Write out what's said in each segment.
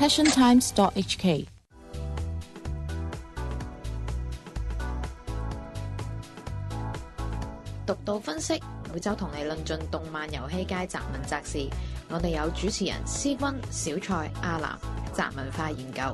passiontimes.hk。 獨到分析，每周同你論盡動漫遊戲界雜文雜事。我哋有主持人思君、小蔡、阿南，雜文化研究。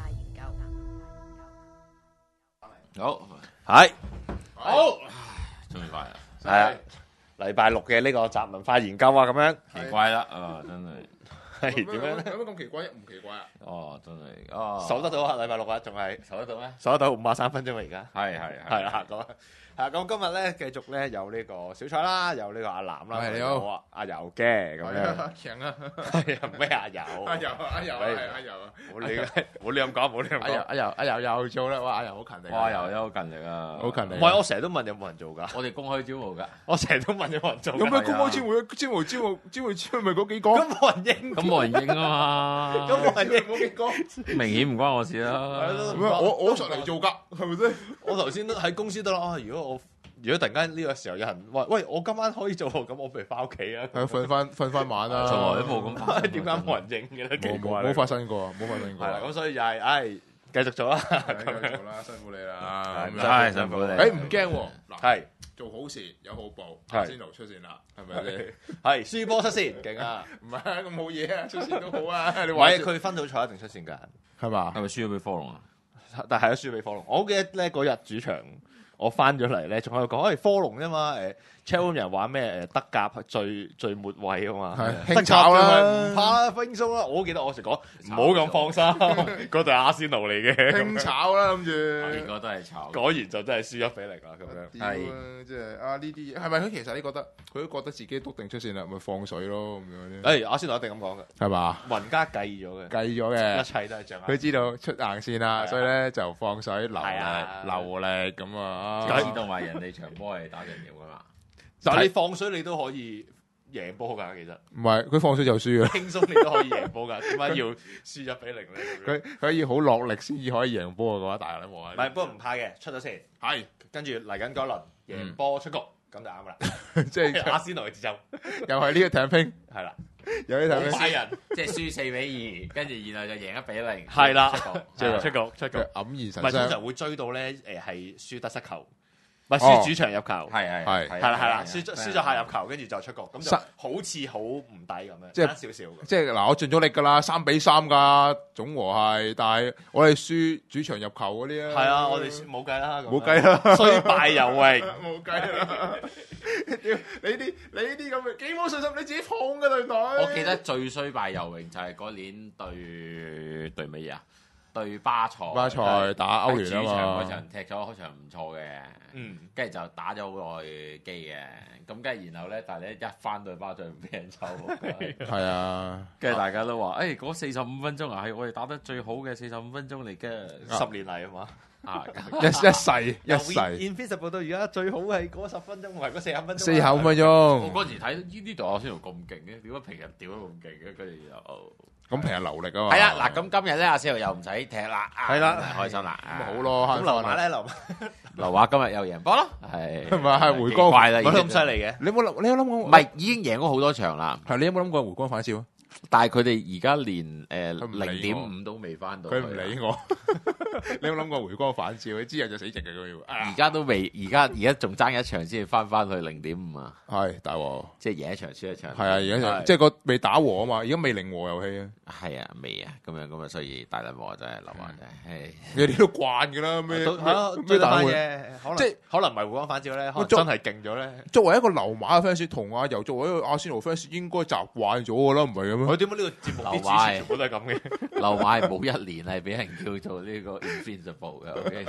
好， 係好，終於快啦， 係啊，禮拜六嘅呢個雜文化研究啊，咁樣奇怪啦，啊，真係， 係點樣咧？ 有乜咁奇怪？唔奇怪啊！ 哦，真係，哦， 守得到啊！禮拜六啊，仲係守得到咩？ 守得到53分鐘啊！而家係啦，咁今日咧繼續咧有呢個小蔡啦，有呢個阿南啦， 係你好有阿柔嘅咁樣， 強啊！ 係啊，咩阿柔？ 阿柔啊！ 冇你咁講，冇你咁講。 阿柔又做啦！哇！阿柔好勤力， 哇，又好勤力啊， 好勤力。 唔係，我成日都問有冇人做㗎， 我哋公開招募㗎， 我成日都問有冇人做㗎。 有咩公開招募？招募咪嗰幾個？ 咁冇人應， 咁冇人應啊嘛， 咁冇人應嗰幾個？ 明顯唔關我事啦， 我上嚟做㗎，係咪先？ 我頭先都喺公司得啦。如果突然間呢個時候有人話：喂，我今晚可以做，咁我不如翻屋企啊！ 瞓翻晚啦。 從來都冇咁發生。 點解冇人應嘅咧？奇怪， 冇發生過，冇發生過。 係啦，咁所以就係，繼續做啦。 繼續做啦，辛苦你啦。 係辛苦你。 誒唔驚喎，嗱， 係做好事有好報， 係阿仙奴出線啦，係咪先？ 係輸波出線，勁啊！ 唔係啊，咁冇嘢啊，出線都好啊。你唔話係佢分組賽一定出線㗎， 係嘛？ 係咪輸咗俾科隆啊？ 但係都輸俾科隆。我記得咧嗰日主場。我翻咗嚟咧，仲喺度講，科隆啫嘛，Chelsea 人話咩德甲最末位啊嘛， 輕炒啦， 唔怕啦，輕鬆啦。我記得我成日講唔好咁放心，嗰隊阿仙奴嚟嘅， 輕炒啦，諗住結果都係炒， 果然就真係輸1-0啦咁樣。 係即係呢啲嘢，係咪佢其實你覺得佢都覺得自己篤定出線啦，咪放水咯咁樣？ 阿仙奴一定咁講嘅， 係嘛？ 雲加計咗嘅， 嘅， 一切都係掌握。 佢知道出硬線啦，所以咧就放水流力咁啊。 知道埋人哋場波係打緊game噶嘛？ 但係你放水你都可以贏波㗎，其實唔係佢放水就輸啦， 輕鬆你都可以贏波㗎，點解要輸1-0咧？ 佢要好落力先至可以贏波嘅話，大家都冇啊。 唔係，不過唔怕嘅，出咗線係跟住嚟緊嗰輪贏波出局，咁就啱㗎啦。 即係阿仙奴嘅節奏， 又係呢個艇拼係啦， 有啲艇拼快人， 即係輸4-2，跟住然後就贏1-0， 係啦， 出局， 黯然唔神傷。 係通常會追到咧係輸得失球。唔係輸主場入球， 係啦，輸咗下入球，跟住就出局，咁就好似好唔抵咁樣， 即係少少。 即係嗱，我盡咗力㗎啦，3-3㗎總和係，但係我哋輸主場入球嗰啲啊， 係啊，我哋冇計啦， 冇計啦， 雖敗猶榮， 冇計啦。你呢啲咁嘅幾冇信心，你自己捧嘅對隊。 我記得最衰敗猶榮就係嗰年對乜嘢啊？對巴塞打歐聯啊嘛， 主場嗰場踢咗嗰場唔錯嘅，跟住就打咗好耐機嘅，咁跟住然後咧，但係咧一翻到巴塞唔俾人抽， 係啊， 跟住大家都話，誒嗰45分鐘啊，係我哋打得最好嘅45分鐘嚟嘅 ，10年嚟啊嘛， 一世 Invisible 到而家最好係嗰10分鐘，唔係嗰45分鐘。 45分鐘， 我嗰時睇呢隊阿仙奴咁勁嘅，點解平日屌得咁勁嘅？跟住又咁平日流力啊嘛。 係啦，嗱咁今日咧阿仙奴又唔使踢啦， 係啦， 開心啦， 咁好咯。 咁流馬咧， 流馬今日又贏波咯，係咪係回光快啦， 咁犀利嘅。 你有冇諗過？ 唔係已經贏咗好多場啦。 係你有冇諗過回光返照啊？ 但係佢哋而家連0.5都未翻到， 佢唔理我。你有冇諗過回光返照？之後就死直嘅佢要。 而家都未，而家仲爭一場先至翻去0.5啊！ 係大鑊， 即係贏一場輸一場。 係啊，而家即係個未打和啊嘛，而家未零和遊戲啊。 係啊，未啊，咁樣所以大撚鑊真係流馬真係。 你哋都慣㗎啦，咩咩大嘅？即係可能唔係回光返照咧，可能真係勁咗咧。 作為一個流馬嘅 fans，同阿柔作為一個阿仙奴 fans，應該習慣咗㗎啦，唔係咁咩？ 佢點解呢個節目啲主持全部都係咁嘅？ 流馬係冇一年係俾人叫做呢個 Invincible 嘅，OK。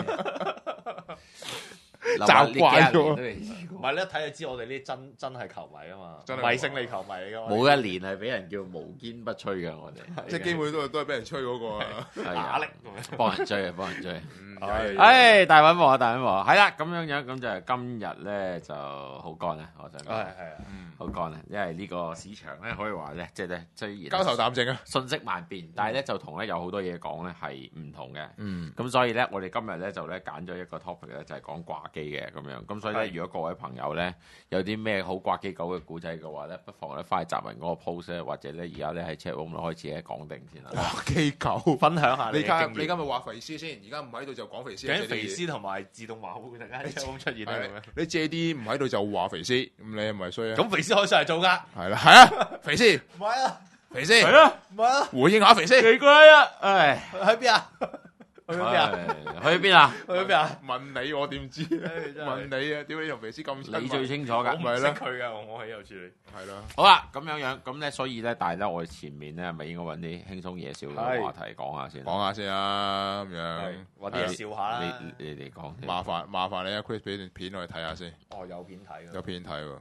習慣咗， 唔係咧，睇就知我哋呢啲真係球迷啊嘛，唔係勝利球迷嚟㗎嘛。 冇一年係俾人叫無堅不摧嘅，我哋即係基本都係俾人吹嗰個啊， 打力幫人追啊，幫人追。唉，大穩鑊，大穩鑊，係啦，咁樣咁就今日咧就好乾啊，我想講係好乾啊，因為呢個市場咧可以話咧，即係咧雖然交投淡靜啊， 瞬息萬變，但係咧就同咧有好多嘢講咧係唔同嘅，咁所以咧我哋今日咧就咧揀咗一個 topic 咧就係講掛機嘅咁樣，咁所以咧如果各位朋朋友咧有啲咩好掛機狗嘅古仔嘅話咧，不妨咧翻去集文嗰個 post 咧，或者咧而家咧喺 chat room 開始咧講定先啦。 掛機狗分享下你今日話肥師先，而家唔喺度就講肥師。 究竟肥師同埋自動話會突然間喺 chat room 出現咧？ 你借啲唔喺度就話肥師，咁你係咪衰啊？ 咁肥師可以上嚟做㗎？ 係啦，係啊，肥師唔係啊， 肥師係啊， 唔係啊， 回應下肥師。 奇怪啊！唉， 喺邊啊？去咗邊啊？ 去邊啊？ 去咗邊啊？ 問你我點知？問你啊！點解同肥師咁？ 你最清楚㗎。 我唔識佢㗎，我喺度處理。 係啦。 好啦，咁樣咁咧，所以咧，但係咧，我哋前面咧，係咪應該揾啲輕鬆嘢笑嘅話題講下先？ 講下先啊，咁樣揾啲嘢笑下啦。 你哋講。 麻煩你啊 Chris 俾段片我哋睇下先。 哦，有片睇㗎。 有片睇喎。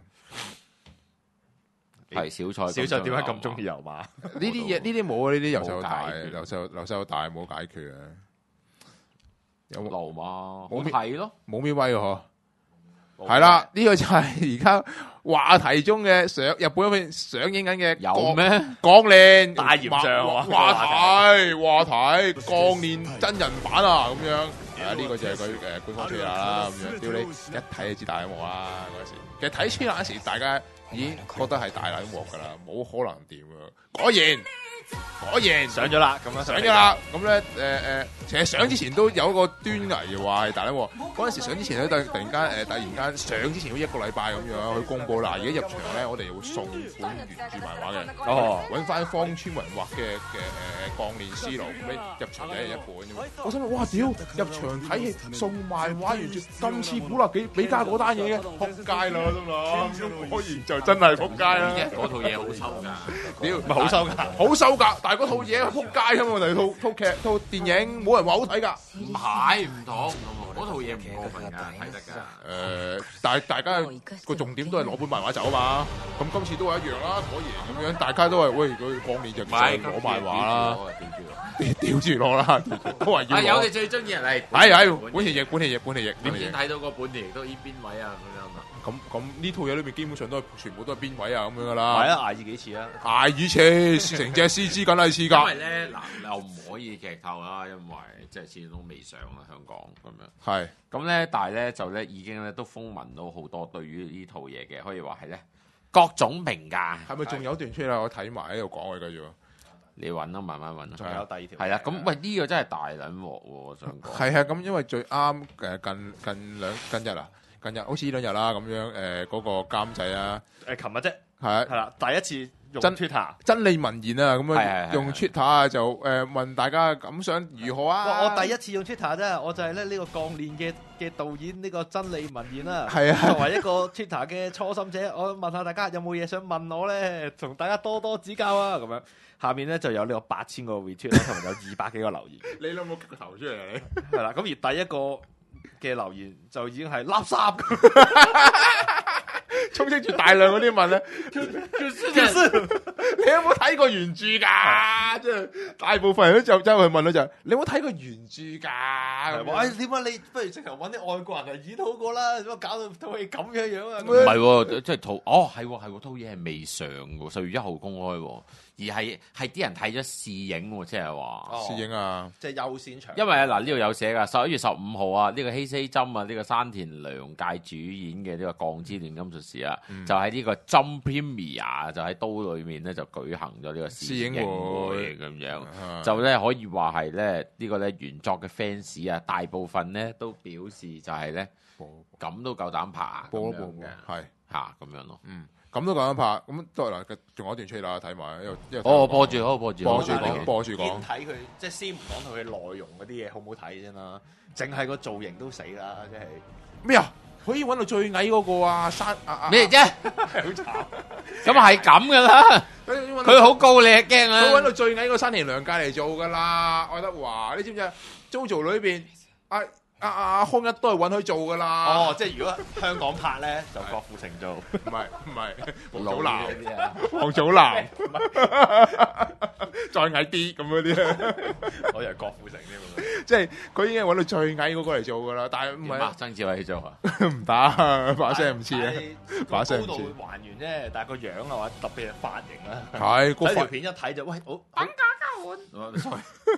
係小菜。 小菜點解咁中意油馬？ 呢啲嘢，呢啲冇啊！呢啲由細到大，由細到大冇解決啊！有流嘛？ 冇睇咯， 冇咩威嗬？係啦，呢個就係而家話題中嘅日本嗰邊上映緊嘅有咩鋼煉大炎上話題鋼煉真人版啊咁樣。呢個就係佢官方trailer啦咁樣。屌你一睇就知大撚鑊啦嗰時。其實睇trailer嗰時，大家已經覺得係大撚鑊㗎啦，冇可能掂啊！果然上咗啦，咁樣上咗啦。咁咧其實上之前都有個端倪話係大撚鑊。嗰陣時上之前咧，突然間上之前好似一個禮拜咁樣去公佈啦。而家入場咧，我哋會送本原著漫畫嘅。 哦， 揾翻方村雲畫嘅鋼煉師路，咁你入場一人一本啫嘛。我心諗哇屌！入場睇戲送漫畫原著咁似古立比加嗰單嘢嘅，撲街啦我心諗。果然就真係撲街啦！ 嗰套嘢好收㗎， 屌唔係好收㗎， 好收㗎，但係嗰套嘢係撲街㗎嘛，就套劇套電影冇人話好睇㗎。 唔係唔同，嗰套嘢唔過分㗎，睇得㗎。 但係大家個重點都係攞本漫畫走啊嘛。咁今次都係一樣啦，果然咁樣，大家都係喂佢鋼煉就攞漫畫啦，吊住攞啦，都係要攞。 有你最中意人嚟， 係本田翼。 你先睇到個本田翼都依邊位啊咁樣啊？ 咁呢套嘢裏面基本上都係全部都係邊位啊咁樣噶啦。 係啊，捱二幾次啊？ 捱二次，成隻獅子梗係似㗎。 因為咧嗱，又唔可以劇透啦，因為即係始終都未上啦，香港咁樣。 係咁咧，但係咧就咧已經咧都風聞到好多對於呢套嘢嘅，可以話係咧各種評價。係咪仲有段出嚟？我睇埋喺度講佢繼續。你揾啦，慢慢揾。 仲有第二條。 係啦，咁喂呢個真係大撚鑊喎！我想講。 係啊，咁因為最啱近日啊。近日好似呢兩日啦咁樣，嗰個監製啊， 琴日啫， 係啦，第一次用 Twitter 真理文言啊，咁樣用 Twitter 啊就問大家感想如何啊？ 我第一次用 Twitter 啫，我就係咧呢個鋼煉嘅導演呢個真理文言啦。 係啊， 作為一個 Twitter 嘅初心者，我問下大家有冇嘢想問我咧，同大家多多指教啊！咁樣下面咧就有呢個8000個 retweet 啦，同埋有200幾個留言。 你有冇擊個頭出嚟啊？你係啦，咁而第一個嘅留言就已經係垃圾， 充斥住大量嗰啲問咧，你有冇睇過原著㗎？即係大部分人都就走去問咧，就你有冇睇過原著㗎？ 喂，點解你不如直頭揾啲外國人嚟演好過啦？點解搞到套戲咁樣啊？ 唔係喎，即係係套嘢係未上喎，4月1號公開喎。而係啲人睇咗試影喎，即係話試影啊， 即係優先場。 因為嗱呢度有寫㗎，11月15號啊，呢個希希針啊，呢個山田涼介主演嘅呢個《鋼之煉金術師》啊，就喺呢個 Jump Premiere 就喺都裏面咧就舉行咗呢個試影會咁樣，就咧可以話係咧呢個咧原作嘅 fans 啊，大部分咧都表示就係咧咁都夠膽拍咁樣嘅，係嚇咁樣咯，咁都講緊拍，咁都係嗱，仲有一段出啦，睇埋，因為播住講， 先睇佢，即係先唔講佢嘅內容嗰啲嘢好唔好睇先啦，淨係個造型都死啦，即係咩啊？可以揾到最矮嗰個啊， 咩啫？ 好慘， 咁係咁噶啦，佢好高你驚啊！ 佢揾到最矮個山田涼介嚟做噶啦，愛德華，你知唔知啊 ？JoJo 裏邊阿康一都係揾佢做噶啦。 哦，即係如果香港拍咧，就郭富城做。 唔係黃祖藍嗰啲啊， 黃祖藍再矮啲咁嗰啲。 我以為郭富城添， 即係佢已經揾到最矮嗰個嚟做噶啦，但係唔係曾志偉去做啊？ 唔打，把聲唔似啊，把聲唔似。 高度還原啫，但係個樣啊話特別係髮型啦。 係睇條片一睇就喂，好。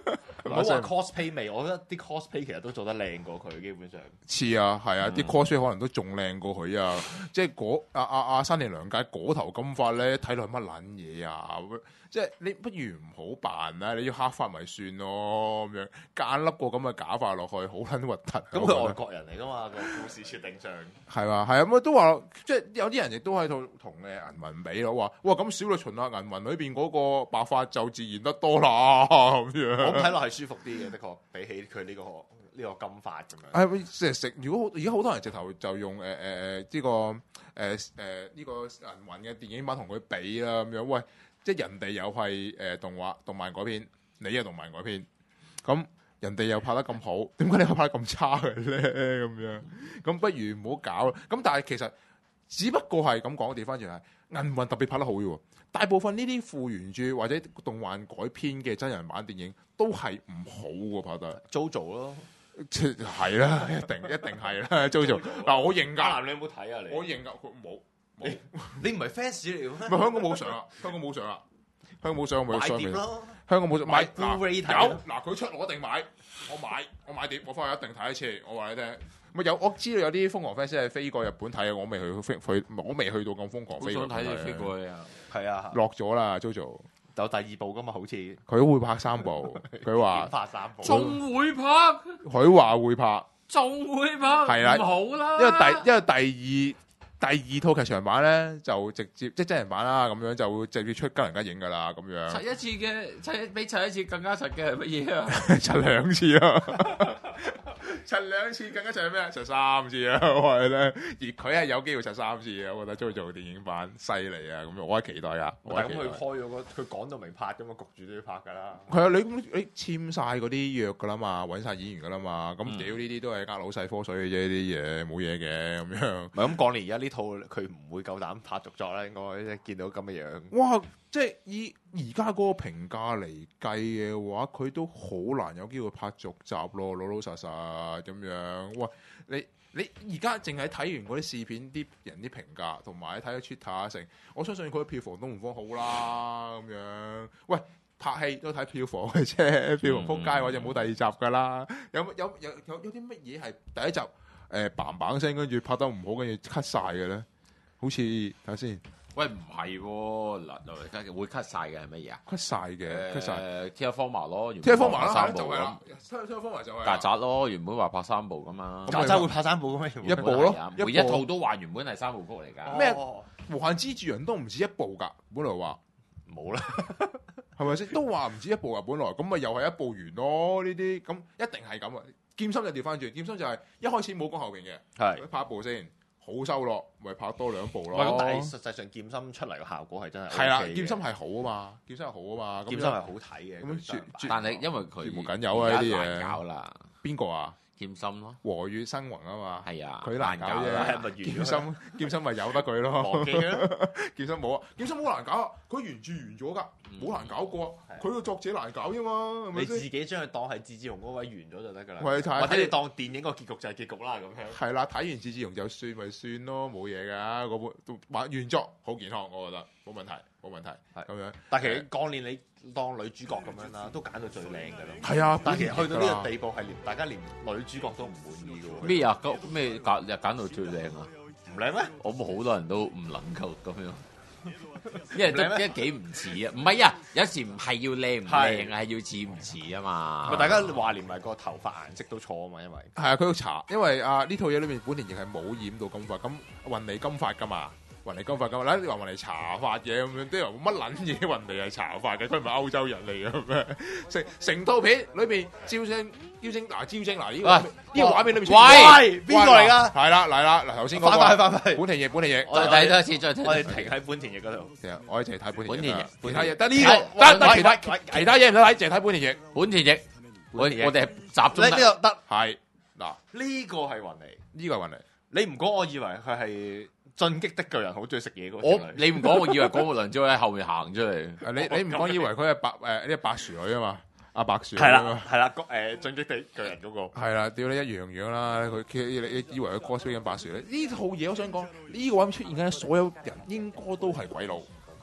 唔好話 cosplay 味，我覺得啲 cosplay 其實都做得靚過佢，基本上似啊，係啊，啲 cosplay 可能都仲靚過佢啊！即係嗰山田涼介嗰頭金髮咧，睇落係乜撚嘢啊！即係你不如唔好扮啦，你要黑髮咪算咯咁樣，間粒個咁嘅假髮落去，好撚核突。 咁佢外國人嚟噶嘛，個故事設定上係嘛係啊，咁都話即係有啲人亦都喺度同銀魂比咯，話哇咁小栗旬啊銀魂裏邊嗰個白髮就自然得多啦咁樣。 我睇落係舒服啲嘅，的確比起佢呢個金髮咁樣。 係即係食，如果而家好多人直頭就用呢個銀魂嘅電影版同佢比啦咁樣，喂！即係人哋又係動漫改編，你又動漫改編，咁人哋又拍得咁好，點解你又拍得咁差嘅咧？咁樣，咁不如唔好搞啦。咁但係其實只不過係咁講，調翻轉係銀魂特別拍得好嘅喎。大部分呢啲副原著或者動漫改編嘅真人版電影都係唔好嘅拍得。 JoJo 咯， 係啦，一定係啦。JoJo 嗱，我認㗎。 阿南你有冇睇啊？ 我認㗎，佢冇。 你唔係 fans 嚟嘅咩？ 香港冇上啦，香港冇上啦，香港冇上，咪買碟咯。 香港冇上買嗱 Blu-ray 睇有嗱佢出我一定買，我買碟，我翻去一定睇一次。我話你聽，咪有我知道有啲瘋狂 fans 係飛過日本睇嘅，我未去到咁瘋狂飛過。 好想睇你飛過去啊！ 係啊， 落咗啦 JoJo 有第二部噶嘛？好似佢會拍3部，佢話拍3部， 仲會拍， 佢話會拍， 仲會拍， 係啦， 唔好啦， 因為第二套劇場版咧就直接即係真人版啦，咁樣就會直接出吉人吉影噶啦，咁樣。 柒一次嘅，比柒一次更加柒嘅係乜嘢啊？ 柒2次啊！柒2次更加柒係咩啊？柒3次啊！我話你咧，而佢係有機會柒3次嘅，我覺得中意做電影版犀利啊！咁樣我係期待噶。 但係咁佢開咗佢講到明拍噶嘛，焗住都要拍噶啦。 係啊，你簽晒嗰啲約噶啦嘛，揾晒演員噶啦嘛，咁屌呢啲都係呃老細科水嘅啫，呢啲嘢冇嘢嘅咁樣。 唔係咁講，你而家呢套佢唔會夠膽拍續作啦，應該見到咁嘅樣。 哇！即係以而家嗰個評價嚟計嘅話，佢都好難有機會拍續集咯，老實實咁樣。喂，你而家淨係睇完嗰啲試片啲人啲評價，同埋睇咗 Twitter 成，我相信佢嘅票房都唔方好啦咁樣。喂，拍戲都睇票房嘅啫，票房撲街我就冇第二集噶啦。有啲乜嘢係第一集嘭嘭聲，跟住拍得唔好，跟住 cut 晒嘅咧？好似睇下先。 喂，唔係喎，嗱，會 cut 晒嘅係乜嘢啊 ？cut 晒嘅，cut 晒。 Terraformer 咯 ，Terraformer 啦， 三部就係啦。Terraformer 就係。 曱甴咯，原本話拍3部噶嘛。 曱甴會拍3部嘅咩？ 一部咯， 每一套都話原本係3部曲嚟㗎。 咩？無限之住人都唔止1部㗎，本來話冇啦， 係咪先？都話唔止1部啊，本來咁咪又係1部完咯。呢啲咁一定係咁啊！劍心就調翻轉，劍心就係一開始冇講後邊嘅， 係拍一部先。好收落，咪拍多2部咯。 咁但係實際上劍心出嚟嘅效果係真係係啦，劍心係好啊嘛，劍心係好啊嘛， 劍心係好睇嘅。咁但係因為佢冇緊有啊呢啲嘢， 難搞啦。 邊個啊？ 劍心咯， 和月生宏啊嘛， 係啊， 佢難搞啫。劍心咪由得佢咯。 忘記啦， 劍心冇啊，劍心好難搞啊，佢原著完咗㗎，冇難搞過。佢個作者難搞啫嘛，係咪先？ 你自己將佢當係志志雄嗰位完咗就得㗎啦。 或者你當電影個結局就係結局啦咁樣。 係啦，睇完志志雄就算咪算咯，冇嘢㗎。嗰本原作好健康，我覺得冇問題，冇問題。係咁樣。 但係其實鋼鍊你當女主角咁樣啦，都揀到最靚㗎啦。 係啊， 但係其實去到呢個地步係大家連女主角都唔滿意㗎喎。 咩啊？咩揀到最靚啊？ 唔靚咩？ 我冇好多人都唔能夠咁樣。因為都幾唔似啊，唔係啊，有時唔係要靚唔靚啊，係要似唔似啊嘛。 咪大家話連埋個頭髮顏色都錯啊嘛，因為係啊，佢要查，因為呢套嘢裏面本田亦係冇染到金髮，咁雲尼金髮噶嘛，雲尼金髮噶嘛，你話雲尼茶髮嘅咁樣，啲人乜撚嘢雲尼係茶髮嘅，佢唔係歐洲人嚟嘅咩？成套片裏面招精嗱呢個畫面裏面， 喂邊個嚟㗎？ 係啦嚟啦嗱頭先講翻本田翼， 我哋睇多一次再睇， 我哋停喺本田翼嗰度。 我哋淨係睇本田翼， 其他嘢得呢個得其他嘢唔得睇，淨係睇本田翼。 本田翼，我哋集中呢個得係嗱呢個係雲尼， 呢個係雲尼。 你唔講，我以為佢係進擊的巨人，好中意食嘢嗰個。 你唔講，我以為廣末涼子喺後面行出嚟。 你唔講，以為佢係呢白薯女啊嘛？阿白薯係啦，進擊的巨人嗰個係啦，屌你一樣啦！你以為佢 cosplay 緊白薯女？呢套嘢我想講，呢個畫面出現緊，所有人應該都係鬼佬，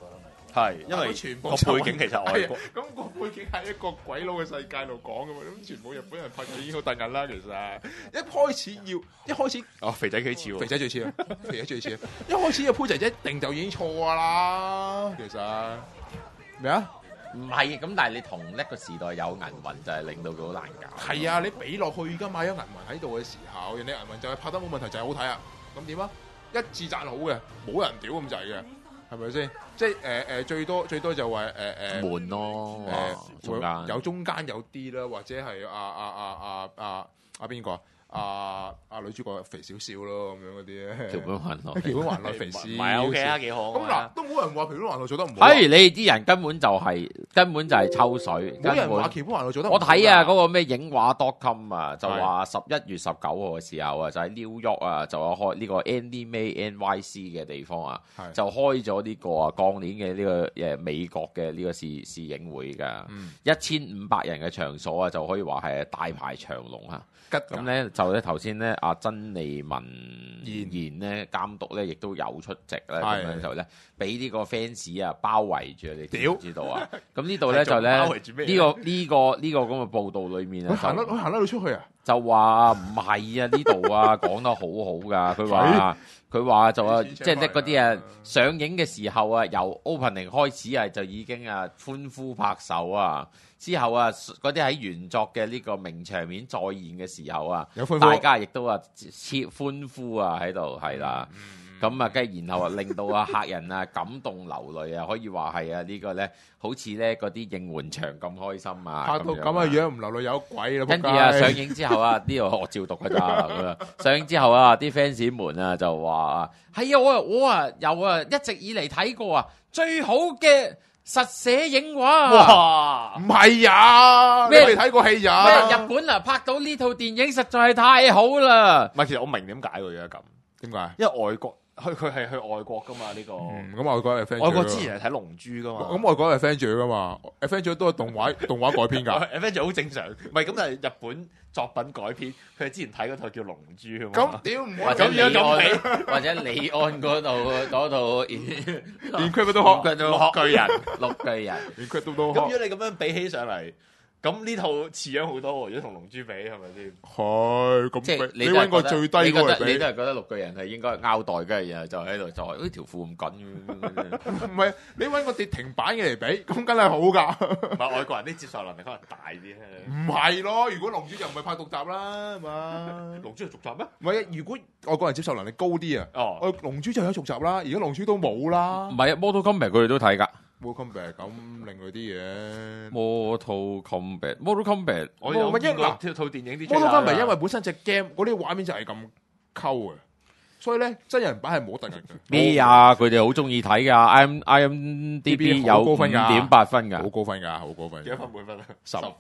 係因為全部個背景其實外國， 咁個背景係一個鬼佬嘅世界度講噶嘛，咁全部日本人拍嘅已經好突兀啦。其實一開始肥仔幾似喎， 肥仔最似啊，肥仔最似啊！一開始嘅鋪仔一定就已經錯啦。其實咩啊？ 唔係咁，但係你同一個時代有銀魂就係令到佢好難搞。 係啊，你俾落去㗎嘛，有銀魂喺度嘅時候，人哋銀魂就係拍得冇問題，就係好睇啊。咁點啊？一致讚好嘅，冇人屌咁滯嘅，係咪先？即係最多就話悶咯，中間有中間有啲啦，或者係邊個女主角肥少少咯，咁樣嗰啲咧。 橋本環奈， 橋本環奈肥少， 唔係 OK 啊，幾好。 咁嗱，都冇人話橋本環奈做得唔好。 你啲人根本就係抽水。 冇人話橋本環奈做得唔好。 我睇啊，嗰個咩影畫 .com 啊，就話11月19號嘅時候啊，就喺 New York 啊，就有開呢個 Anime NYC 嘅地方啊，就開咗呢個啊鋼鏈嘅呢個美國嘅呢個試影會㗎。1500人嘅場所啊，就可以話係大排長龍啊。咁咧就咧頭先咧阿曾利文賢咧監督咧亦都有出席咧，咁樣就咧俾呢個 fans 啊包圍住，你知唔知道啊？咁呢度咧就咧呢個咁嘅報道裏面啊， 行得到出去啊？ 就話唔係啊，呢度啊講得好好㗎，佢話就話即係咧嗰啲啊上映嘅時候啊，由 opening 開始啊就已經啊歡呼拍手啊。之後啊，嗰啲喺原作嘅呢個名場面再現嘅時候啊，大家亦都啊歡呼啊喺度，係啦。咁啊，跟住然後啊，令到啊客人啊感動流淚啊，可以話係啊呢個咧，好似咧嗰啲應援場咁開心啊。 拍到咁嘅樣唔流淚有鬼啦！ 跟住啊，上映之後啊，呢度我照讀㗎咋。上映之後啊，啲 fans 們啊就話啊，係啊，我啊有啊一直以嚟睇過啊最好嘅實寫影畫。 哇！ 唔係啊，咩？你睇過戲咋？ 咩？日本啊拍到呢套電影實在係太好啦。 唔係，其實我明點解佢而家咁。 點解？因為外國佢係去外國噶嘛呢個。 咁外國係 friend。 外國之前係睇龍珠噶嘛。 咁外國係 friend 噶嘛 ？friend 都係動畫改編㗎。 friend 好正常。唔係咁，但係日本作品改編，佢係之前睇嗰套叫龍珠啊嘛。 咁屌唔或者李安，或者李安嗰度 Incredible 巨人， 綠巨人。 Incredible 咁如果你咁樣比起上嚟。咁呢套似樣好多喎，如果同龍珠比係咪先？ 係咁， 即係你揾個最低嗰個比， 你都係覺得綠巨人係應該拗袋嘅，然後就喺度就話呢條褲咁緊。 唔係，你揾個跌停板嘅嚟比，咁梗係好㗎。 唔係外國人啲接受能力可能大啲咧。 唔係咯，如果龍珠就唔係拍獨集啦，係嘛？ 龍珠係續集咩？ 唔係，如果外國人接受能力高啲啊，龍珠就有續集啦。而家龍珠都冇啦。 唔係啊 ，Mortal Kombat 佢哋都睇㗎。 Mortal Kombat 咁另外啲嘢 Mortal Kombat， 我有見過套電影啲 Mortal Kombat，因為本身隻 game 嗰啲畫面就係咁溝嘅，所以咧真人版係冇突兀嘅。 咩啊？佢哋好中意睇㗎，IMDB 有5.8分㗎， 好高分㗎，好高分。 幾多分滿分啊？10。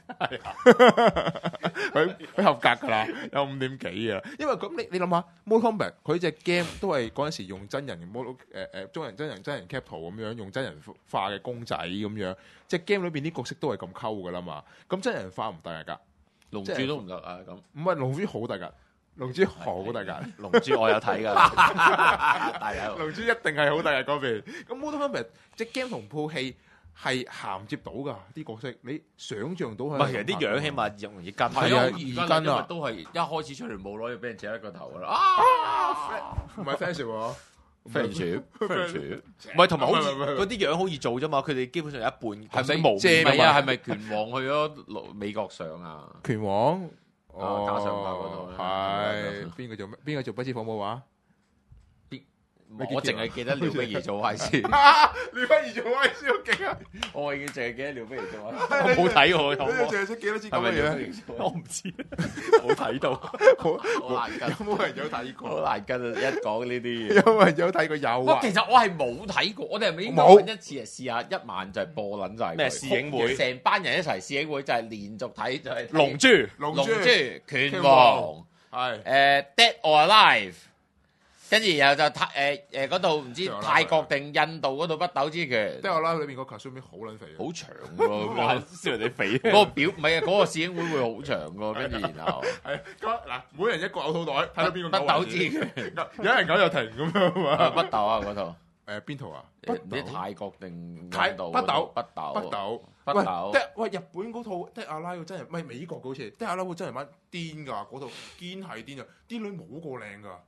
佢合格㗎啦，有5.幾㗎。因為咁你諗下 Mortal Kombat 佢隻 game 都係嗰陣時用真人真人 cap 圖咁樣，用真人化嘅公仔咁樣，隻 game 裏邊啲角色都係咁溝㗎啦嘛。咁真人化唔得㗎， 龍珠都唔得啊咁。 唔係龍珠好得㗎。龍珠好大㗎， 龍珠我有睇㗎， 大家龍珠一定係好大嘅嗰邊。咁 Mortal Kombat 隻 game 同套戲係銜接到㗎啲角色，你想像到係。 唔係，其實啲樣起碼容易跟。 係啊，易跟啊， 都係一開始出嚟冇攞，要俾人扯一個頭㗎啦。 唔係 fans 喎。 friendship， 唔係同埋好似嗰啲樣好易做啫嘛，佢哋基本上有一半係咪冇？ 唔係啊，係咪拳王去咗美國上啊？ 拳王。 加上架嗰度係邊個做不知火舞話？ 我淨係記得廖碧兒做壞事。 廖碧兒做壞事好勁啊！ 我已經淨係記得廖碧兒做壞事。 我冇睇過， 你淨係識幾多支咁嘅嘢？ 我唔知，冇睇到。 好難跟。 有冇人有睇過？ 好難跟啊！一講呢啲嘢。 有冇人有睇過？有啊。 其實我係冇睇過，我哋係咪應該揾一次嚟試下一晚就係播撚晒？ 咩試影會？ 成班人一齊試影會就係連續睇就係龍珠、 拳王係Dead or Alive。跟住然後就嗰度唔知泰國定印度嗰度北斗之拳， 即係我啦，裏邊個 costume 好撚肥， 好長喎， 笑人哋肥。 嗰個表唔係啊，嗰個試映會會好長喎，跟住然後係嗱，每人一個嘔吐袋，睇到邊個北斗之拳， 有人嘔就停咁樣嘛。 北斗啊嗰套， 邊套啊？ 啲泰國定印度？ 北斗。 喂， 日本嗰套《的阿拉》真係，唔係美國好似《的阿拉》真係乜癲㗎？嗰套堅係癲啊！啲女冇個靚㗎。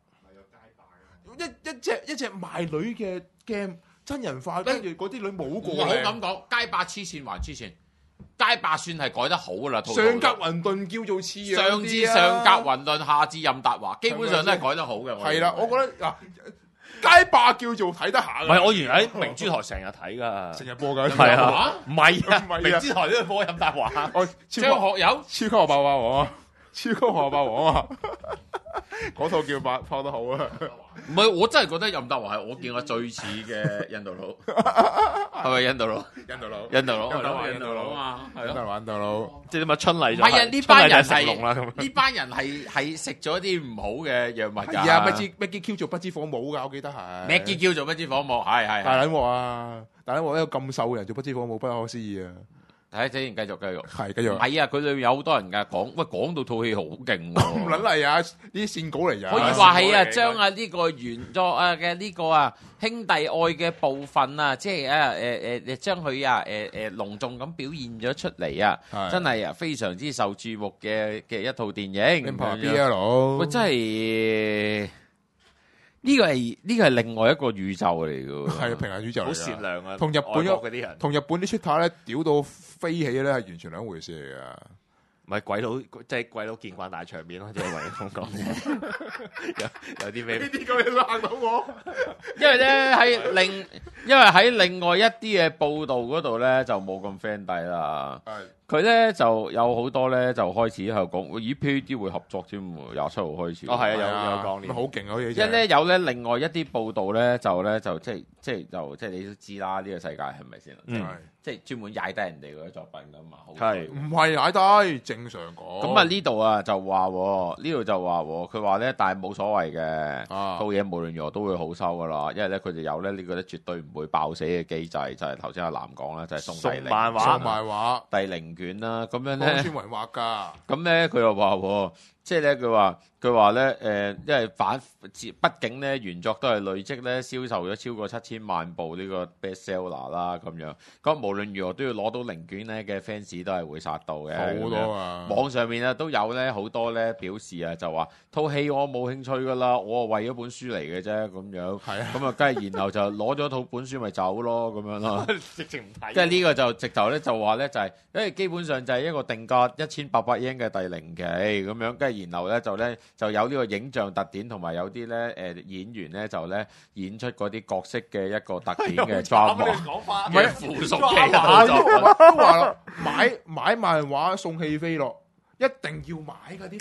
一隻賣女嘅 game 真人化，跟住嗰啲女冇個靚。 唔好咁講，街霸黐線還黐線。街霸算係改得好噶啦， 上格雲頓叫做似樣啲啊， 上至上格雲頓，下至任達華，基本上都係改得好嘅。 係啦，我覺得嗱，街霸叫做睇得下。 唔係，我原來喺明珠台成日睇㗎， 成日播㗎。 係啊，唔係啊，明珠台都係播任達華。 張學友， 超級學霸王啊，超級學霸王啊，嗰套叫拍得好啊。 唔係，我真係覺得任達華係我見過最似嘅印度佬，係咪印度佬？印度佬啊嘛，係咯， 印度佬， 即係點啊？春麗就係啊！呢班人成龍啦，咁呢班人係食咗啲唔好嘅藥物㗎。 係啊，咩叫 Q 做不知火舞㗎？我記得係。 咩叫做不知火舞？係大撚鑊啊！大撚鑊一個咁瘦嘅人做不知火舞，不可思議啊！ 睇睇先，繼續。 係繼續。 係啊，佢裏面有好多人㗎講到套戲好勁喎。 唔撚嚟啊！呢啲線稿嚟㗎。 可以話係啊，將呢個原作嘅呢個兄弟愛嘅部分啊，即係將佢隆重咁表現咗出嚟啊！真係非常之受注目嘅一套電影。 BL， 喂，真係呢個係另外一個宇宙嚟㗎。 係平行宇宙嚟㗎。 好善良啊！ 同日本嗰啲人， 同日本啲出塔咧屌到飛起咧，係完全兩回事嚟㗎。 唔係鬼佬，即係鬼佬見慣大場面咯，即係為咁講啫。有啲咩？ 呢啲咁嘢都嚇到我。 因為咧喺另外一啲嘅報道嗰度咧就冇咁 friend 底啦。佢咧就有好多咧就開始喺度講，咦 PAD 會合作添喎，27號開始。 哦，係啊，有講呢。 好勁啊！ 一咧有咧另外一啲報道咧就即係你都知啦，呢個世界係咪先？即係專門踩低人哋嗰啲作品㗎嘛。 係唔係踩低？正常講。 咁啊呢度啊就話呢度就話佢話咧，但係冇所謂嘅，套嘢無論如何都會好收㗎啦，因為咧佢哋有咧呢個咧絕對唔會爆死嘅機制，就係頭先阿南講啦，就係送漫畫第零卷啦，咁樣咧， 幫孫雲畫㗎。 咁咧佢又話，即係咧佢話咧因為畢竟咧原作都係累積咧銷售咗超過7000萬部呢個 bestseller 啦，咁樣，咁無論如何都要攞到零卷咧嘅 fans 都係會殺到嘅。 好多啊！ 網上面啊都有咧好多咧表示啊，就話套戲我冇興趣㗎啦，我係為咗本書嚟嘅啫，咁樣。係啊。咁啊，梗係然後就攞咗套本書咪走咯，咁樣咯。 直情唔睇。 即係呢個就直頭咧就話咧就係，因為基本上就係一個定價1800 yen 嘅第零期咁樣，跟住然後咧就有呢個影像特點，同埋有啲咧演員咧就咧演出嗰啲角色嘅一個特點嘅裝潢。 唔係附屬嘅都話啦，買漫畫送戲飛咯，一定要買㗎啲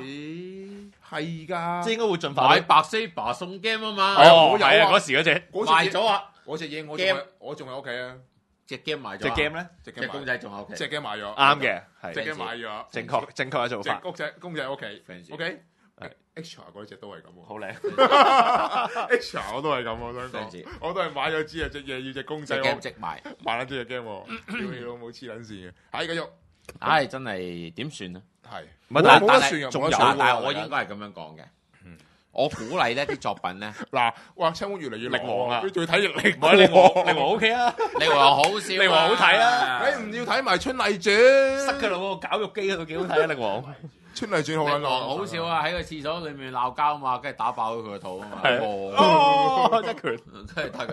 fans。係㗎， 即係應該會盡快買白 Saber 送 game 啊嘛。 我有啊， 嗰時嗰隻賣咗啊！ 嗰隻嘢我仲喺屋企啊。 隻 game 賣咗。 隻 game 咧？ 隻公仔仲喺屋企。 隻 game 買咗。 啱嘅，係。 隻 game 買咗。 正確嘅做法。 公仔喺屋企。OK。Extra 嗰隻都係咁喎， 好靚。 Extra 我都係咁，我想講，我都係買咗支啊，隻嘢要隻公仔， 我即買， 買咗隻 game，屌你老母黐撚線嘅，係繼續， 唉真係點算啊？ 係， 冇得算嘅，仲有，但係我應該係咁樣講嘅。我鼓勵呢啲作品咧， 嗱，哇，青烏越嚟越力王啊， 佢仲要睇力力王 OK 啊， 力王好笑， 力王好睇啊， 你唔要睇埋春麗傳， 塞佢咯，絞肉機嗰度幾好睇啊，力王。 春麗傳好撚好笑啊！喺個廁所裏面鬧交啊嘛，跟住打爆咗佢個肚啊嘛， 一拳， 跟住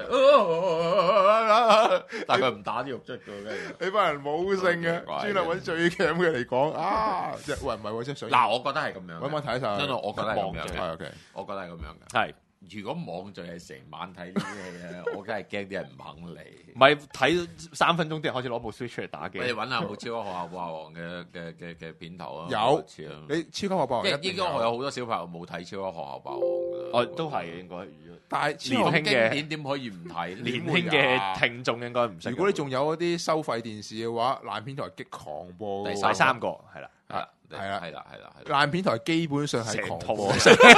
但係佢唔打啲肉出嘅，跟住你班人冇性嘅，專係揾最強嘅嚟講啊！即係喂唔係喎，即係想嗱，我覺得係咁樣， 揾揾睇晒， 真係我覺得係咁樣嘅 ，OK， 我覺得係咁樣嘅， 係。 如果網聚係成晚睇呢啲戲咧，我梗係驚啲人唔肯嚟。 唔係睇3分鐘啲人開始攞部 Switch 出嚟打機。 你揾下部超級學校霸王嘅片頭啊！ 有，你超級學校霸王應該我有好多小朋友冇睇超級學校霸王㗎。 哦，都係應該。 但係年輕嘅點可以唔睇？ 年輕嘅聽眾應該唔識。 如果你仲有嗰啲收費電視嘅話，爛片台激狂播。 第3個係啦， 係啦。爛片台基本上係狂播。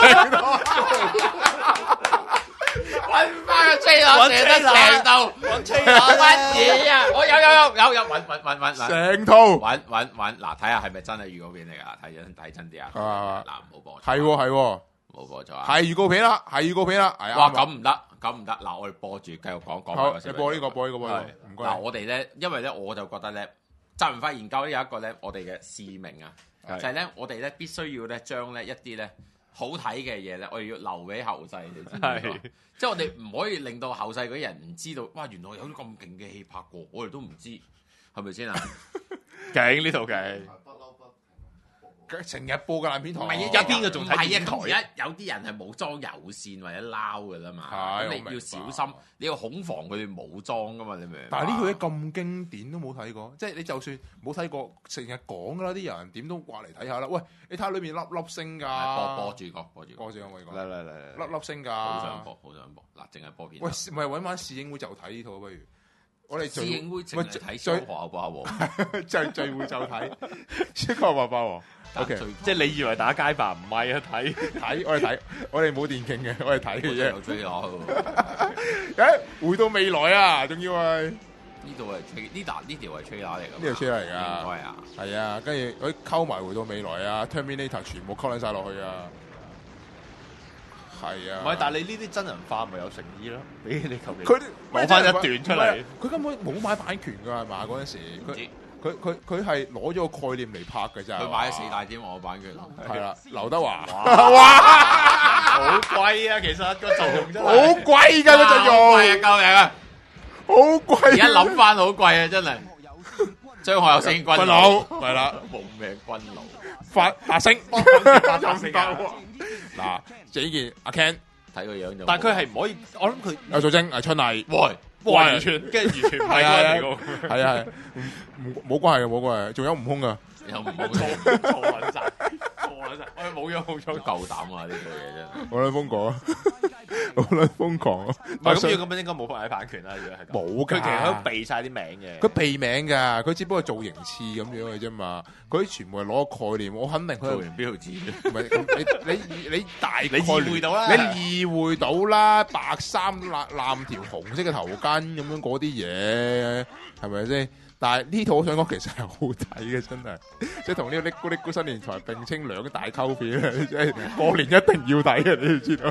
揾翻個車佬，成得成套， 揾車佬乜嘢啊？我有揾成套， 揾嗱，睇下係咪真係預告片嚟㗎？睇真啲啊！嗱，唔好播， 係，冇播咗，係預告片啦，哇， 咁唔得， 咁唔得，嗱我哋播住繼續講好，你播呢個，唔該。 嗱我哋咧，因為咧我就覺得咧，責任法研究咧有一個咧，我哋嘅使命啊，就係咧我哋咧必須要咧將咧一啲咧好睇嘅嘢咧，我哋要留俾後世，你知唔知？即係我哋唔可以令到後世嗰啲人唔知道，哇！原來有啲咁勁嘅戲拍過，我哋都唔知，係咪先啊？ 勁呢套勁， 成日播嘅爛片台， 唔係一邊嘅仲睇電台，而家有啲人係冇裝有線或者撈嘅啦嘛，咁你要小心，你要恐防佢哋冇裝噶嘛，你明唔明？ 但係呢套嘢咁經典都冇睇過，即係你就算冇睇過，成日講噶啦，啲人點都話嚟睇下啦。喂，你睇下裏面粒星㗎， 播住個， 可以講， 嚟， 粒星㗎， 好想播，嗱，淨係播片。 喂，唔係揾翻試映會就睇呢套，不如我哋試映會淨係睇雙學校霸王， 聚會就睇超級霸王。O.K. 即係你以為打街霸唔係啊？睇，我哋冇電競嘅，我哋睇嘅啫。 有追落回到未來啊，仲要係呢度係呢條係吹打嚟㗎， 呢條吹嚟㗎， 應該啊， 係啊，跟住佢溝埋回到未來啊 ，Terminator 全部溝撚晒落去啊，係啊。 唔係，但係你呢啲真人化咪有誠意咯？俾你求其佢攞翻一段出嚟， 佢根本冇買版權㗎係嘛？嗰陣時佢係攞咗個概念嚟拍嘅咋。 佢買咗4大天王嘅版權， 係啦，劉德華， 哇，好貴啊！其實個陣容真係好貴㗎個陣容， 好貴啊！救命啊！ 好貴！ 而家諗翻好貴啊！真係。張學友升軍佬，係啦， 無名軍佬， 發聲，嗱，這件阿 Ken 睇個樣就， 但係佢係唔可以，我諗佢有做精係春麗， 喂， 完全跟住完全唔係嚟㗎， 係冇關係嘅，冇關係，仲有悟空㗎， 有悟空錯撚晒，我哋冇樣冇咗夠膽啊！呢套嘢真係， 好撚瘋狂，好撚瘋狂。 唔係咁樣，咁應該冇買版權啦。如果係冇㗎， 佢其實都避晒啲名嘅。 佢避名㗎，佢只不過造型似咁樣嘅啫嘛。佢全部係攞個概念，我肯定佢造型邊度似？ 唔係你大概你意會到啦， 你意會到啦。白衫攬條紅色嘅頭巾咁樣嗰啲嘢係咪先？但係呢套我想講其實係好睇嘅，真係即係同呢個《嚦咕嚦咕新年財》並稱兩大溝片啊！即係過年一定要睇嘅，你要知道。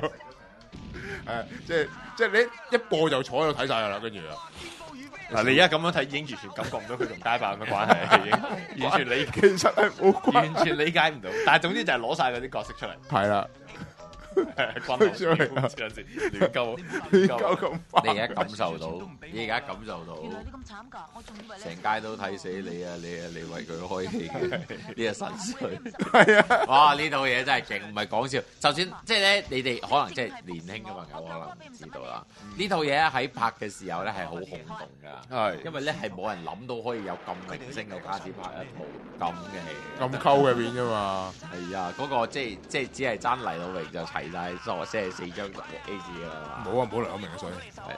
即係你一播就坐喺度睇晒㗎啦，跟住嗱，你而家咁樣睇已經完全感覺唔到佢同街霸有咩關係，已經完全理其實係冇關係， 完全理解唔到。但係總之就係攞晒嗰啲角色出嚟。 係啦。 軍佬有時亂鳩咁， 你而家感受到，成街都睇死你啊！你為佢開戲嘅呢個神髓，係啊！哇！呢套嘢真係勁，唔係講笑。就算即係咧，你哋可能即係年輕嘅朋友可能唔知道啦。呢套嘢喺拍嘅時候咧係好轟動㗎，係因為咧係冇人諗到可以有咁明星嘅家子拍一套咁嘅戲，咁溝嘅片㗎嘛。 係啊，嗰個即係只係爭黎老榮就齊晒44張 A 字㗎啦。 冇啊，冇黎老榮嘅，所以係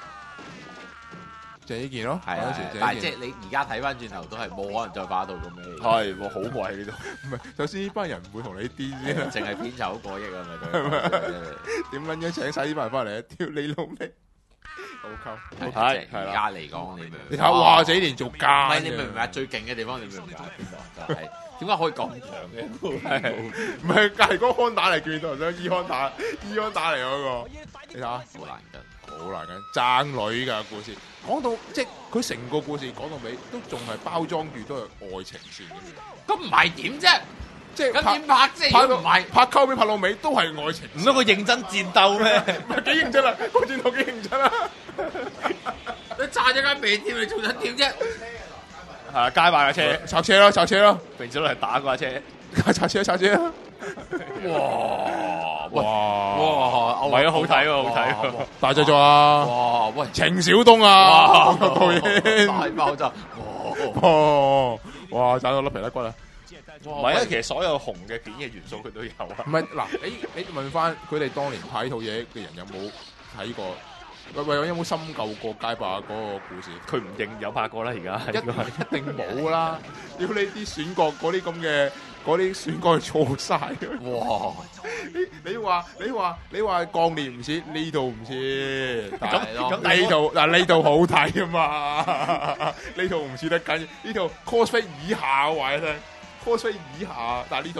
就係呢件咯。係啊， 但係即係你而家睇翻轉頭都係冇可能再拍到咁嘅戲。 係喎，好貴呢度。 唔係，首先呢班人唔會同你癲先， 淨係片酬過億啊咪點撚樣請晒呢班人翻嚟啊？屌你老味！好溝， 係而家嚟講，你睇哇！這年做家， 唔係你明唔明啊？最勁嘅地方你明唔明啊？邊度就係點解可以咁長嘅？ 唔係隔離嗰個康打嚟見到，想伊康打嚟嗰個，你睇下好難跟，好難跟，爭女㗎故事，講到即係佢成個故事講到尾都仲係包裝住都係愛情線咁樣。咁唔係點啫？ 即係咁點拍啫？拍到唔係拍溝片拍到尾都係愛情， 唔通佢認真戰鬥咩？ 唔係幾認真啊！個戰鬥幾認真啊！ 你炸咗間名店，你做緊點啫？ 係啊，街霸嘅車， 拆車咯！ 平時攞嚟打嗰架車， 拆車！ 哇！ 唔係啊，好睇喎，好睇喎， 大製作啊！ 哇！喂， 程小東啊，導演大爆炸！ 哇！斬到甩皮甩骨啊！ 唔係啊，其實所有紅嘅片嘅元素佢都有啊。 唔係嗱，你問翻佢哋當年拍呢套嘢嘅人有冇睇過？喂，有冇深究過街霸嗰個故事？ 佢唔認有拍過啦，而家一定冇啦！屌你啲選角嗰啲咁嘅嗰啲選角係錯晒。哇！你話鋼鍊唔似呢度唔似，咁呢度好睇啊嘛！呢套唔似得緊，呢套 cosplay 以下話你聽。cosplay 以下，但係呢度好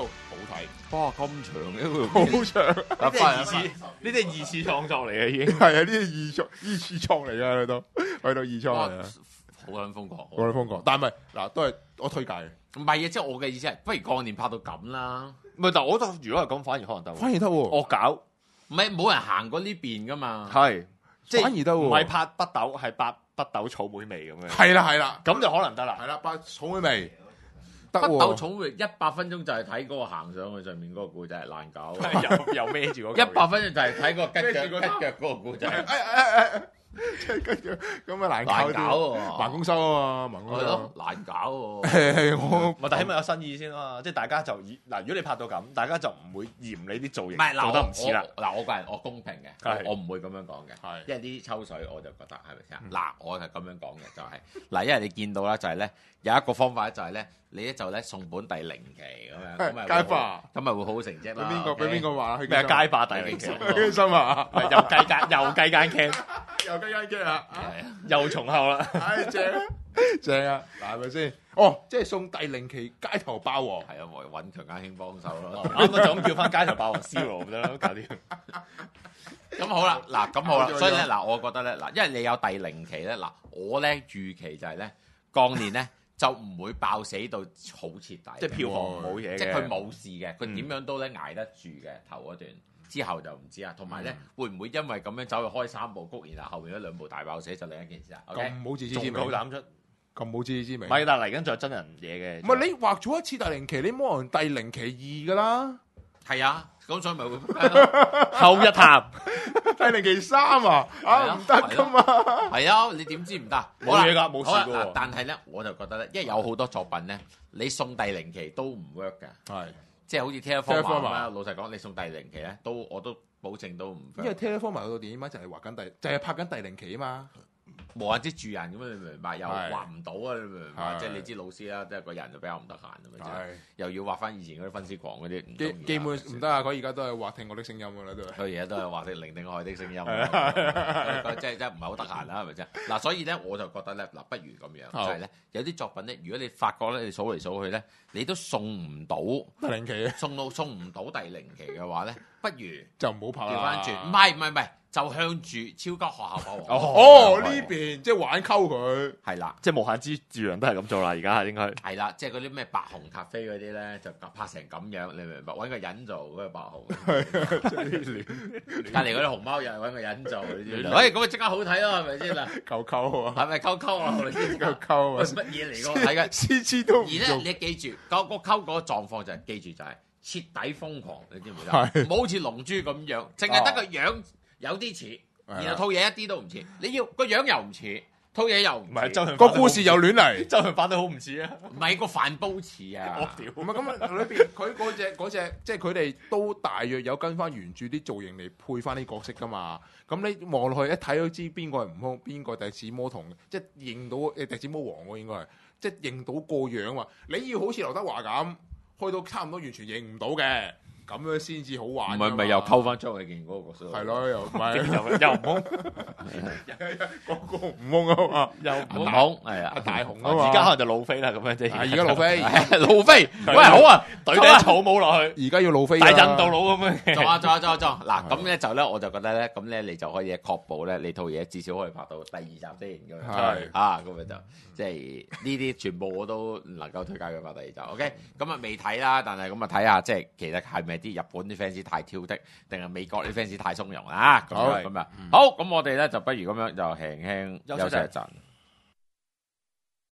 睇。 哇，咁長嘅好長， 呢啲係二次創作嚟嘅已經。 係啊，呢啲二次創嚟㗎，去到二創嚟啊， 好撚瘋狂， 好撚瘋狂。但係唔係嗱，都係我推介嘅。 唔係啊，即係我嘅意思係，不如過年拍到咁啦。 唔係，但我覺得如果係咁，反而可能得。 反而得喎， 惡搞唔係冇人行過呢邊噶嘛。 係，即係反而得喎， 唔係拍北斗，係拍北斗草莓味咁樣。 係啦， 咁就可能得啦。 係啦，白草莓味。北斗草莓100分鐘就係睇嗰個行上去上面嗰個故仔難搞， 又孭住嗰 100分鐘就係睇個吉腳嗰個故仔， 即係跟住咁啊難搞啲，盲公收啊嘛，盲公收難搞喎。 我但起碼有新意先啊！即係大家就嗱，如果你拍到咁，大家就唔會嫌你啲造型唔係做得唔似啦。 嗱，我個人我公平嘅，我唔會咁樣講嘅， 係因為呢啲抽水我就覺得係咪先？嗱，我係咁樣講嘅就係嗱，因為你見到啦，就係咧有一個方法就係咧，你咧就咧送本第零期咁樣， 街霸咁咪會好成績啦。 俾邊個話？ 咩街霸第零期？ 開心啊！ 又計間 can， 又雞雞啊！ 又重後啦！ 唉，正啊！嗱，係咪先？哦，即係送第零期街頭霸王。 係啊，我揾強家興幫手咯。 啱啱就咁叫翻街頭霸王 Zero 咁啦，搞掂。 咁好啦，嗱，咁好啦，所以咧，嗱，我覺得咧，嗱，因為你有第零期咧，嗱，我咧預期就係咧，鋼年咧就唔會爆死到好徹底， 即係票房冇嘢嘅， 即係佢冇事嘅，佢點樣都咧捱得住嘅頭嗰段，之後就唔知啊。同埋咧，會唔會因為咁樣走去開3部曲，然後後面嗰2部大爆死就另一件事啊？ 咁冇自知之明， 夠膽出， 咁冇自知之明。 唔係，但係嚟緊仲有真人嘢嘅。 唔係你畫咗一次第零期，你冇人第零期2㗎啦。 係啊，咁所以咪會後一探第零期3啊，唔得㗎嘛。 係啊，你點知唔得？ 冇嘢㗎，冇事㗎。 但係咧，我就覺得咧，因為有好多作品咧，你送第零期都唔 work 㗎。 係， 即係好似 Terraformer 咁啦。老實講，你送第零期咧，我都保證都唔 work。 因為 Terraformer 嗰套電影就係畫緊就係拍緊第零期啊嘛。 無限之住人咁樣，你明唔明白？又畫唔到啊！你明唔明白？即係你知老師啦，即係個人就比較唔得閒啊嘛，又要畫翻以前嗰啲分屍狂嗰啲， 基本唔得啊！佢而家都係畫聽我的聲音㗎啦，都係。 佢而家都係畫聽聆聽愛的聲音，即係唔係好得閒啦，係咪啫？嗱，所以咧我就覺得咧，嗱，不如咁樣，就係咧有啲作品咧，如果你發覺咧，你數嚟數去咧，你都送唔到第零期， 送唔到第零期嘅話咧，不如就唔好拍啦。 調翻轉，唔係。就向住超級學校霸王哦呢邊即係玩溝佢係啦， 即係無限之住人都係咁做啦，而家係應該係啦，即係嗰啲咩白紅咖啡嗰啲咧，就拍成咁樣，你明唔明白？揾個人做嗰個白紅，隔離嗰啲熊貓又係揾個人做，你知唔知？咁咪即刻好睇咯，係咪先啦？ 溝溝啊， 係咪溝啊？係咪先？ 溝啊， 乜嘢嚟㗎？係嘅 ，CG 都唔而咧，你記住個溝嗰個狀況就係記住就係徹底瘋狂，你知唔知？唔好似龍珠咁樣，淨係得個樣有啲似。然後套嘢一啲都唔似，你要個樣又唔似，套嘢又唔似， 個故事又亂嚟， 周潤發都好唔似啊！ 唔係個飯煲似啊！ 我屌，唔係咁啊！裏邊佢嗰隻，即係佢哋都大約有跟翻原著啲造型嚟配翻啲角色噶嘛。咁你望落去一睇都知邊個係悟空，邊個係笛子魔童，即係認到笛子魔王喎，應該係即係認到個樣嘛。你要好似劉德華咁，去到差唔多完全認唔到嘅。咁樣先至好玩。唔係又溝翻張衛健嗰個角色？ 係咯，又唔係又悟空， 嗰個悟空啊嘛， 又悟空係啊， 大雄啊嘛。 而家可能就路飛啦，咁樣啫。 而家路飛， 路飛，喂好啊， 懟啲草帽落去。 而家要路飛， 但係印度佬咁樣。 裝。嗱咁咧就咧，我就覺得咧，咁咧你就可以確保咧，你套嘢至少可以拍到第2集先咁樣。係啊，咁咪就即係呢啲全部我都唔能夠推介佢拍第2集。OK，咁啊未睇啦，但係咁啊睇下，即係其實係咪啲日本啲 fans 太挑剔，定係美國啲 fans 太鬆容啊？咁啊，好，咁我哋咧就不如咁樣就輕輕休息一陣。